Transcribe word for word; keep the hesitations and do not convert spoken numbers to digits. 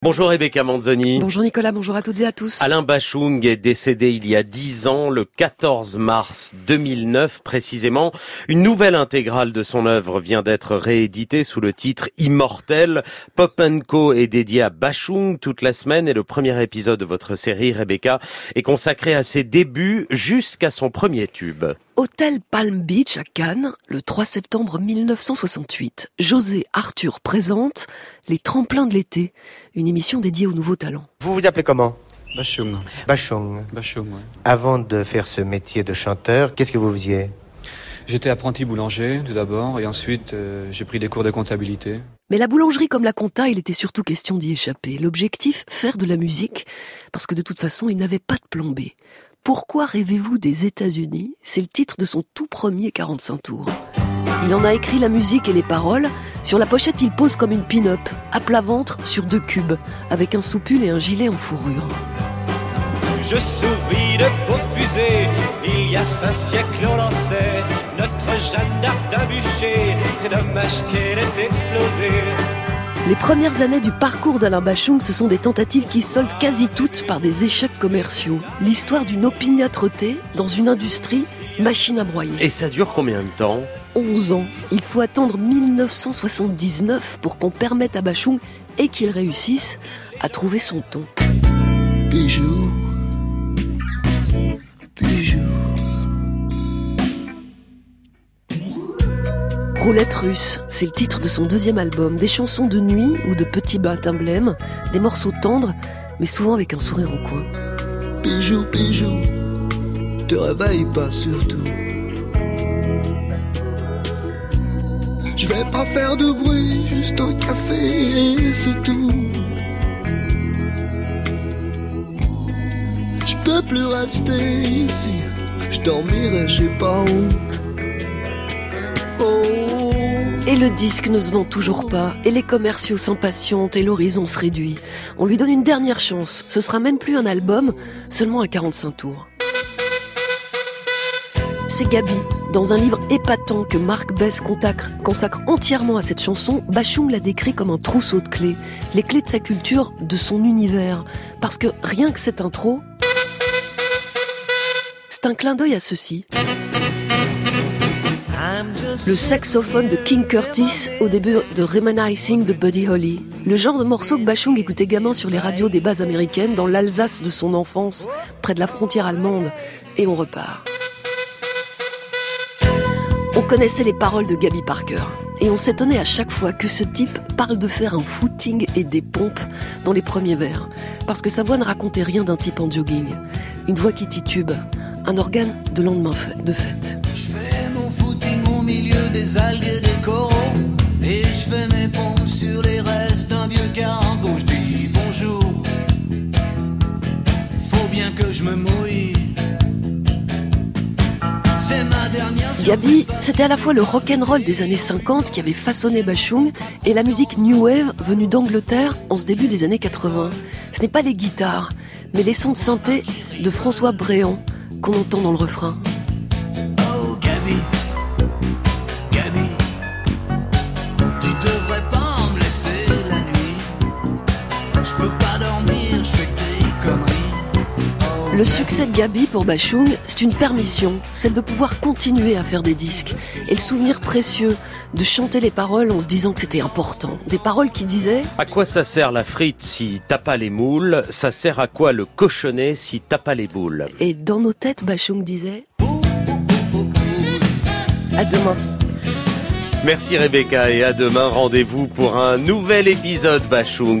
Bonjour Rebecca Manzoni. Bonjour Nicolas, bonjour à toutes et à tous. Alain Bashung est décédé il y a dix ans, le quatorze mars deux mille neuf précisément. Une nouvelle intégrale de son œuvre vient d'être rééditée sous le titre Immortel. Pop and Co est dédié à Bashung toute la semaine et le premier épisode de votre série, Rebecca, est consacré à ses débuts jusqu'à son premier tube. Hôtel Palm Beach à Cannes, le trois septembre mille neuf cent soixante-huit. José Arthur présente Les Tremplins de l'été, une émission dédiée aux nouveaux talents. Vous vous appelez comment ? Bashung. Bashung. Bashung, ouais. Avant de faire ce métier de chanteur, qu'est-ce que vous faisiez ? J'étais apprenti boulanger tout d'abord et ensuite euh, j'ai pris des cours de comptabilité. Mais la boulangerie comme la compta, il était surtout question d'y échapper. L'objectif, faire de la musique, parce que de toute façon, il n'avait pas de plan B. Pourquoi rêvez-vous des États-Unis ? C'est le titre de son tout premier quarante-cinq tours. Il en a écrit la musique et les paroles. Sur la pochette, il pose comme une pin-up, à plat ventre sur deux cubes, avec un soupule et un gilet en fourrure. Je souris de beaux fusées, il y a cinq siècles on lançait notre Jeanne d'Arc d'un bûcher, dommage qu'elle ait explosé. Les premières années du parcours d'Alain Bashung, ce sont des tentatives qui soldent quasi toutes par des échecs commerciaux. L'histoire d'une opiniâtreté dans une industrie machine à broyer. Et ça dure combien de temps ? onze ans. Il faut attendre mille neuf cent soixante-dix-neuf pour qu'on permette à Bashung, et qu'il réussisse, à trouver son ton. Bijou, bijou. Roulette russe, c'est le titre de son deuxième album. Des chansons de nuit ou de petits matins blêmes, des morceaux tendres, mais souvent avec un sourire au coin. Bijou, bijou, te réveille pas surtout. Je vais pas faire de bruit, juste un café et c'est tout. Je peux plus rester ici, je dormirai je sais pas où. Oh. Et le disque ne se vend toujours pas, et les commerciaux s'impatientent et l'horizon se réduit. On lui donne une dernière chance, ce sera même plus un album, seulement un quarante-cinq tours. C'est Gaby. Dans un livre épatant que Marc Besse consacre entièrement à cette chanson, Bashung l'a décrit comme un trousseau de clés. Les clés de sa culture, de son univers. Parce que rien que cette intro, c'est un clin d'œil à ceci. Le saxophone de King Curtis au début de Reminiscing de Buddy Holly. Le genre de morceau que Bashung écoutait gamin sur les radios des bases américaines dans l'Alsace de son enfance, près de la frontière allemande. Et on repart. On connaissait les paroles de Gaby Parker et on s'étonnait à chaque fois que ce type parle de faire un footing et des pompes dans les premiers vers, parce que sa voix ne racontait rien d'un type en jogging. Une voix qui titube, un organe de lendemain de fête. Je fais mon footing au milieu des algues et des coraux, et je fais mes pompes sur les restes d'un vieux cargo. Je dis bonjour, faut bien que je me mouille. Gaby, c'était à la fois le rock'n'roll des années cinquante qui avait façonné Bashung et la musique New Wave venue d'Angleterre en ce début des années quatre-vingts. Ce n'est pas les guitares, mais les sons de synthé de François Bréant qu'on entend dans le refrain. Oh Gaby, Gaby, tu devrais pas me laisser la nuit. Je peux pas dormir, je fais des conneries. Le succès de Gaby pour Bashung, c'est une permission, celle de pouvoir continuer à faire des disques. Et le souvenir précieux de chanter les paroles en se disant que c'était important. Des paroles qui disaient « À quoi ça sert la frite si t'as pas les moules ? Ça sert à quoi le cochonnet si t'as pas les boules ?» Et dans nos têtes, Bashung disait « À demain ». Merci Rebecca et à demain. Rendez-vous pour un nouvel épisode Bashung.